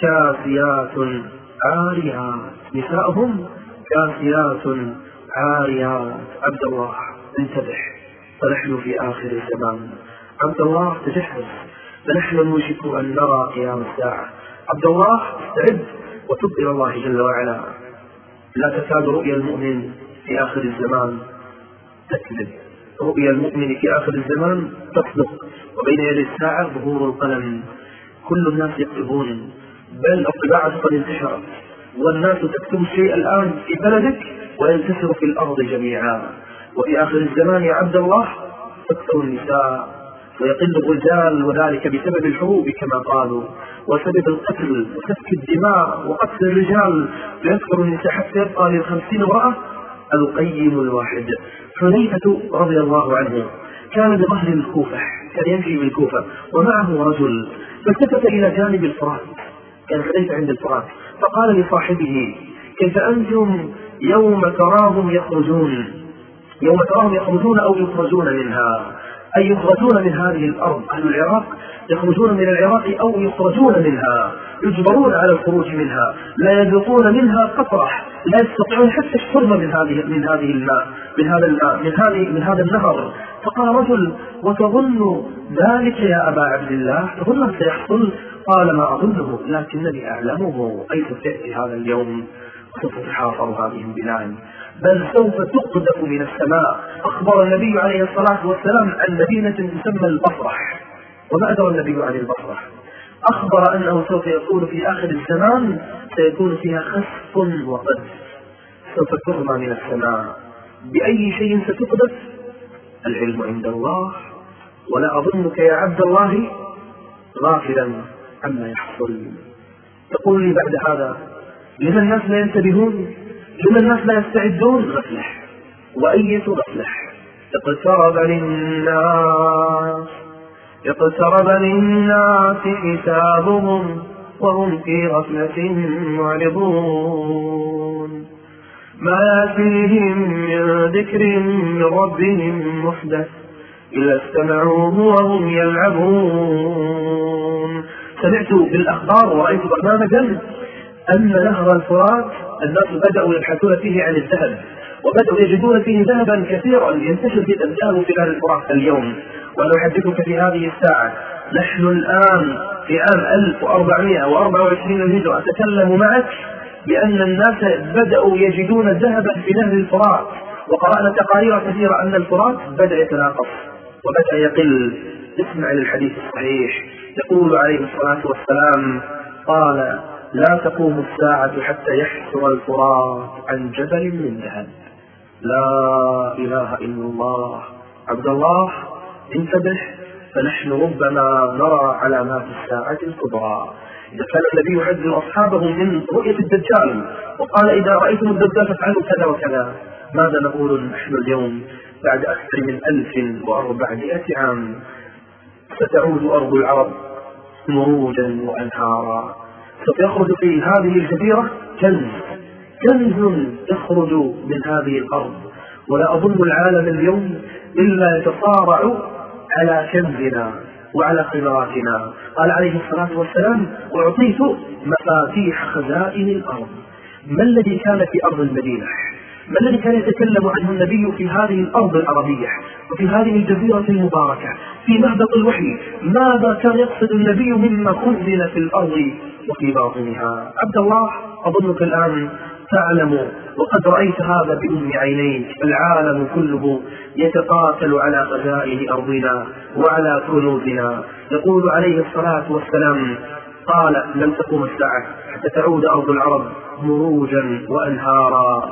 كاسيات عاريات، نساؤهم كاسيات عاريات. عبد الله انتبه، فنحن في آخر الزمان. عبد الله تجهز، فنحن نوشك أن نرى قيام الساعة. عبد الله استعد وتب إلى الله جل وعلا. لا تكاد رؤيا المؤمن في آخر الزمان تكذب، رؤيا المؤمن في آخر الزمان تصدق. وبين يدي الساعة ظهور القلم، كل الناس يكتبون، بل الطباعة قد انتشرت، والناس تكتب الشيء الآن في بلدك وينتشر في الأرض جميعا. وفي آخر الزمان يا عبد الله تكثر النساء ويقل الرجال، وذلك بسبب الحروب كما قالوا، وسبب القتل وسفك الدماء وقتل الرجال، ويكثر النساء حتى يبقى ل50 امرأة. القيم الواحد حذيفة رضي الله عنه كان بظهر الكوفة، كان يمشي بالكوفة ومعه رجل، فالتفت إلى جانب الفرات، كان حذيفة عند الفرات، فقال لصاحبه كيف أنتم يوم تراهم يخرجون، يوم تراهم يخرجون أو يخرجون منها، أي يخرجون من هذه الأرض. أهل العراق يخرجون من العراق أو يخرجون منها، يجبرون على الخروج منها، لا يذوقون منها قطرة، لا يستطيعون حتى الشرب من هذه الماء، من هذا النهر. فقال رجل وتظن ذلك يا أبا عبد الله، تظن سيحصل؟ قال ما أظنه لكنني أعلمه، أي سيأتي هذا اليوم سوف تحاصر هذه البلاد، بل سوف تقذف من السماء. أخبر النبي عليه الصلاة والسلام عن مدينة تسمى البصرح، وما أدرى النبي عن البصرح؟ أخبر أنه سوف يكون في آخر الزمان سيكون فيها خسف وقذف، سوف ترمى من السماء. بأي شيء ستقذف؟ العلم عند الله، ولا أظنك يا عبد الله غافلا عما يحصل. تقول لي بعد هذا لما الناس لا ينتبهون؟ لما الناس لا يستعدون؟ غفلح، وأية غفلح. اقترب للناس حسابهم وهم في غفلة معرضون، ما يأتيهم من ذكر من ربهم محدث إلا استمعوه وهم يلعبون. سمعت بالأخبار ورأيت برنامجا أن نهر الفرات الناس بدأوا يبحثون فيه عن الذهب، وبدأوا يجدون فيه ذهبا كثيرا ينتشر في الذهب في نهر الفرات اليوم. وأنا أحدثك في هذه الساعة نحن الآن في عام 1424 الهجرة أتكلم معك بأن الناس بدأوا يجدون ذهبا في نهر الفرات، وقرأنا تقارير كثيرة أن الفرات بدأ يتناقص وبدأ يقل. اسمع للحديث الصحيح، يقول عليه الصلاة والسلام قال لا تقوم الساعة حتى يحسر الفرات عن جبل من ذهب. لا إله إلا الله. عبد الله انتبه، فنحن ربما نرى علامات الساعة الكبرى. إذا كان النبي يحذر أصحابه من رؤية الدجال وقال إذا رأيتم الدجال فافعلوا كذا وكذا، ماذا نقول نحن اليوم بعد أكثر من 1400 عام؟ ستعود أرض العرب مروجا وأنهارا، سوف يخرج في هذه الجزيرة كنز يخرج من هذه الأرض، ولا أظن العالم اليوم إلا يتصارع على كنزنا وعلى خيراتنا. قال عليه الصلاة والسلام أعطيت مفاتيح خزائن الأرض. ما الذي كان في أرض المدينة؟ ما الذي كان يتكلم عنه النبي في هذه الأرض العربية وفي هذه الجزيرة المباركة في مهبط الوحي؟ ماذا كان يقصد النبي مما خزن في الأرض وفي باطنها؟ عبد الله أظنك الآن تعلم وقد رأيت هذا بأم عينيك، العالم كله يتقاتل على خزائن أرضنا وعلى كنوزنا. يقول عليه الصلاة والسلام قال لن تقوم الساعة حتى تعود أرض العرب مروجا وأنهارا.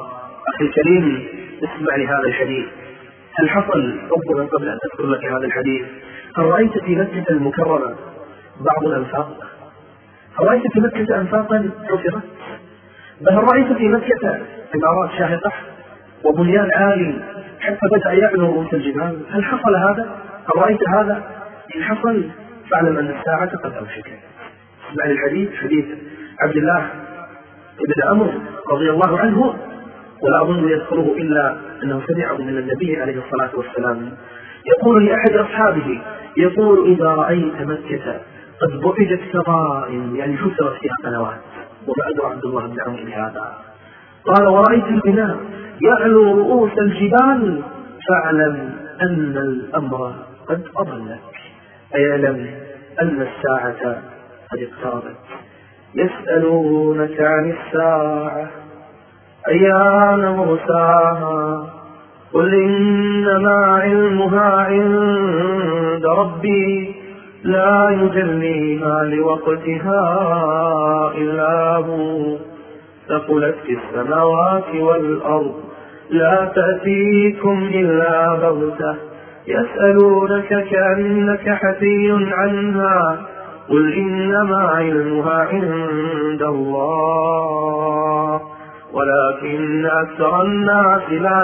أخي الكريم اسمع لهذا الحديث. هل حصل ربنا قبل أن أذكر لك هذا الحديث؟ هل رأيت في مكة المكرمة بعض الأنفاق؟ هل رأيت في مكة أنفاقا حفرت؟ بل هل رأيت في مكة عمارات شاهقة وبنيان عالي حتى بدأ يعلو رؤوس الجبال؟ هل حصل هذا؟ هل رأيت هذا؟ إن حصل فاعلم أن الساعة قد أوشكت. اسمع للحديث، حديث عبد الله بن عمرو رضي الله عنه، ولا أظن يذكره إلا أنه سمعه من النبي عليه الصلاة والسلام، يقول لأحد أصحابه، يقول: إذا رأيت مكة قد بعدت سرائر، يعني حفرت فيها قنوات، وما أدرى عبد الله بن عمرو بهذا. قال: ورأيت البناء يعلو رؤوس الجبال، فاعلم أن الأمر قد أضلك، أيعلم أن الساعة قد اقتربت. يسألونك عن الساعة أيان مرساها، قل إنما علمها عند ربي لا يجليها لوقتها إلا هو، ثقلت في السماوات والأرض لا تأتيكم إلا بغتة، يسألونك كأنك حفي عنها، قل إنما علمها عند الله ولكن أكثر الناس لا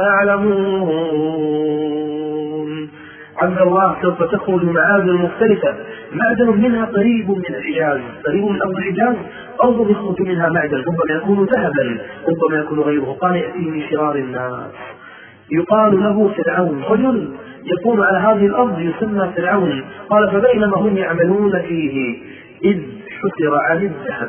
يعلمون. عبد الله سوف تخرج معادن مختلفة، معدن منها قريب من الحجاز، قريب من أرض الحجاز، أرض يخرج منها معدن ربما يكون ذهبا ربما يكون غيره. قال: يأتي من شرار الناس يقال له فرعون، رجل يكون على هذه الأرض يسمى فرعون. قال: فبينما هم يعملون فيه إذ حسر عن الذهب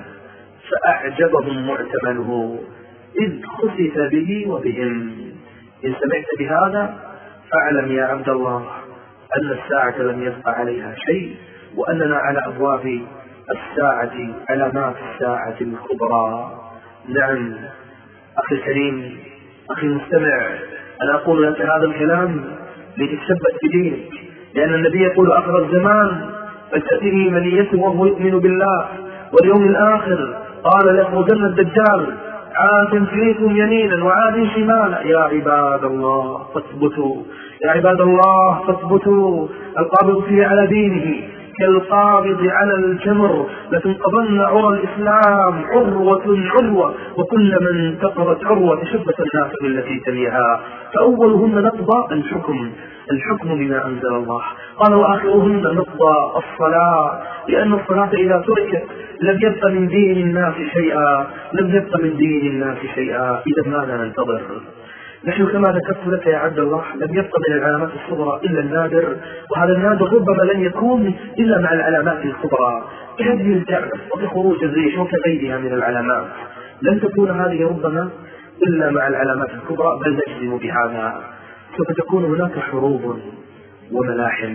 فأعجبهم معتمله، إذ خسف به وبهم. إن سمعت بهذا فاعلم يا عبد الله أن الساعة لم يبق عليها شيء، وأننا على أبواب الساعة، علامات الساعة الكبرى. نعم أخي الكريم، أخي المستمع، أنا أقول لك هذا الكلام لتثبت بدينك، لأن النبي يقول: آخر الزمان فتأتيه منيته وهو يؤمن بالله واليوم الآخر، قال: ليخرجن الدجال عاد فيكم يمينا وعاد شمالا. يا عباد الله فاثبتوا، يا عباد الله فاثبتوا. القابض فيه على دينه كالقابض على الجمر، لتنقضن عرى الإسلام عروة عروة، وكلما انتقضت عروة تشبث الناس بالتي تليها، فأولهن نقضى الحكم بما أنزل الله. قال: وآخرهن نقضى الصلاة، لأن الصلاة إذا تركت لم يبق من دين الناس شيئا، لم يبق من دين الناس شيئا. إذا ماذا ننتظر؟ نحن كما ذكرت لك يا عبد الله لم يبق من العلامات الصغرى إلا النادر، وهذا النادر ربما لن يكون إلا مع العلامات الكبرى كهدم الكعبة وكخروج الريح وكغيرها من العلامات. لن تكون هذه ربما إلا مع العلامات الكبرى، بل نجزم بهذا. سوف تكون هناك حروب وملاحم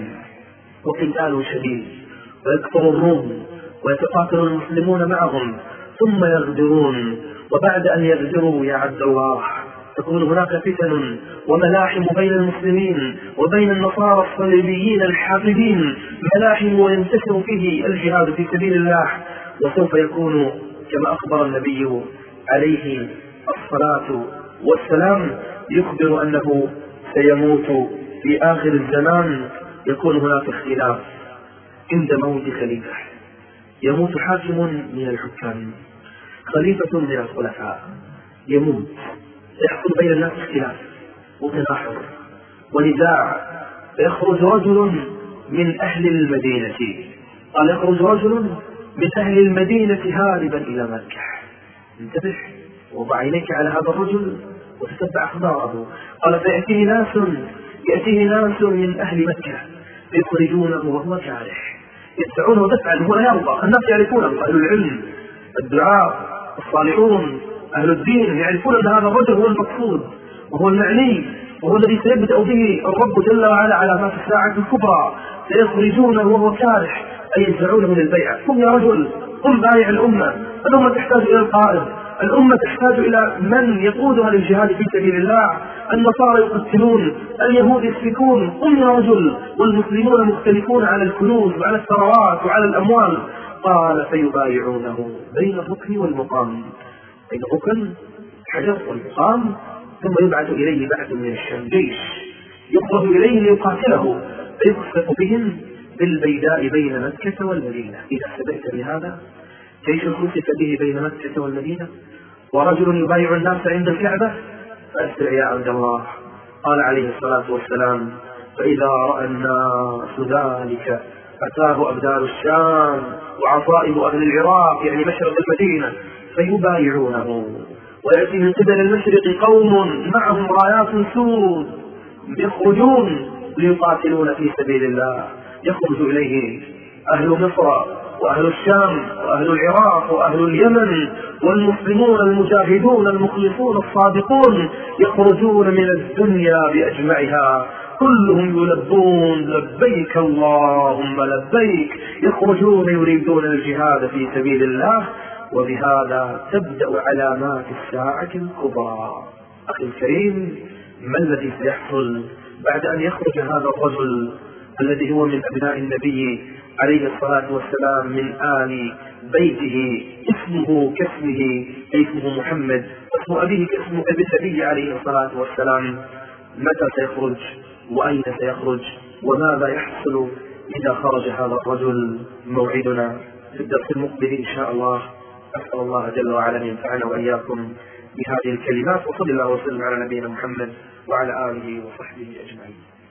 وقتال شديد، ويكثر الروم ويتقاتل المسلمون معهم ثم يغدرون، وبعد أن يغدروا يا عبد الله تكون هناك فتن وملاحم بين المسلمين وبين النصارى الصليبيين الحاقدين، ملاحم وينتشر فيه الجهاد في سبيل الله. وسوف يكون كما أخبر النبي عليه الصلاة والسلام، يخبر أنه سيموت في آخر الزمان، يكون هناك اختلاف عند موت خليفة، يموت حاكم من الحكام، خليفة من الخلفاء يموت، يحصل بين الناس اختلاف وتناحر ونزاع، فيخرج رجل من أهل المدينة، قال: يخرج رجل من أهل المدينة هاربا إلى مكة. انتبه وضع عينيك على هذا الرجل وتتبع أخباره. قال: فيأتيه ناس من أهل مكة يخرجونه وهو كاره، يدفعونه دفعا هو لا يرضى. الناس يعرفونه، أهل العلم الدعاء الصالحون أهل الدين يعرفون أن هذا الرجل هو المقصود وهو المعني وهو الذي سيبدأ به الرب جل وعلا علامات الساعة الكبرى. سيخرجونه وهو كاره، أي يدفعونه للبيعة. قم يا رجل، قم بايع الأمة تحتاج إلى القائد، الأمة تحتاج إلى من يقودها للجهاد في سبيل الله. النصارى يقتلون، اليهود يسفكون، قم يا رجل، والمسلمون مختلفون على الكنوز وعلى الثروات وعلى الأموال. قال: فيبايعونه بين الركن والمقام، بين الركن حجر والمقام ثم يبعث إليه بعث من الشام، جيش يخرج إليه ليقاتله فيخسف بهم بالبيداء بين مكة والمدينة. إذا سمعت بهذا، جيش خسف به بين مكة والمدينة ورجل يبايع الناس عند الكعبة، فأسرع يا عبد الله. قال عليه الصلاة والسلام: فإذا رأى الناس ذلك أتاه أبدال الشام وعصائب أهل العراق، يعني مشرق المدينة، فيبايعونه. ويأتي من قبل المشرق قوم معهم رايات سود يخرجون ليقاتلون في سبيل الله، يخرج إليه أهل مصر وأهل الشام وأهل العراق وأهل اليمن والمسلمون المجاهدون المخلصون الصادقون، يخرجون من الدنيا بأجمعها، كلهم يلبون لبيك اللهم لبيك، يخرجون يريدون الجهاد في سبيل الله. وبهذا تبدأ علامات الساعة الكبرى. أخي الكريم، ما الذي سيحصل بعد أن يخرج هذا الرجل الذي هو من أبناء النبي عليه الصلاة والسلام من آل بيته، اسمه كاسمه، اسمه محمد، اسم أبيه كاسم أبي النبي عليه الصلاة والسلام؟ متى سيخرج وأين سيخرج وماذا يحصل إذا خرج هذا الرجل؟ موعدنا في الدرس المقبل إن شاء الله. أسأل الله جل وعلا أن ينفعنا وإياكم بهذه الكلمات، وصلى الله وسلم على نبينا محمد وعلى آله وصحبه أجمعين.